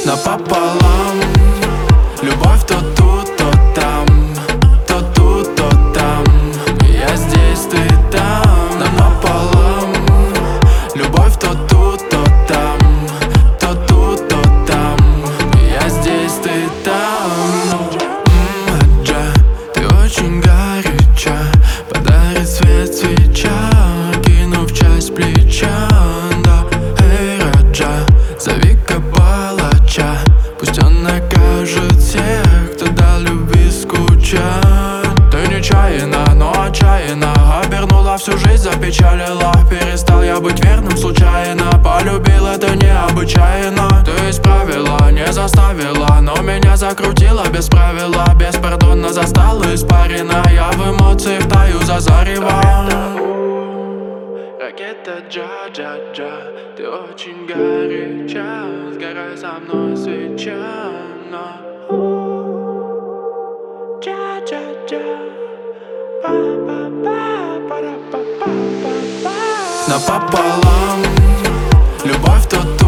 Напополам. Любовь то тут, то там, то тут, то там. Я здесь, ты там. Напополам. Любовь то тут, то там, то тут, то там. Я здесь, ты там. Аджа, ты очень горяча. Подарит свет свеча, кинув часть плеча. Да, эй, Раджа, зови-ка палача. Пусть он накажет всех, кто дал любви скучать. Ты нечаянно, но отчаянно обернула всю жизнь, запечалила. Перестал я быть верным случайно. Полюбил это необычайно. Ты исправила, не заставила, но меня закрутила без правила. Беспардонно застала испарина. Я в эмоциях таю за зарево. Ракета джа-джа-джа, ты очень горяча. Сгорай со мной свеча. Джа-джа-джа, па-па-па-па-па-па-па. Напополам. Любовь то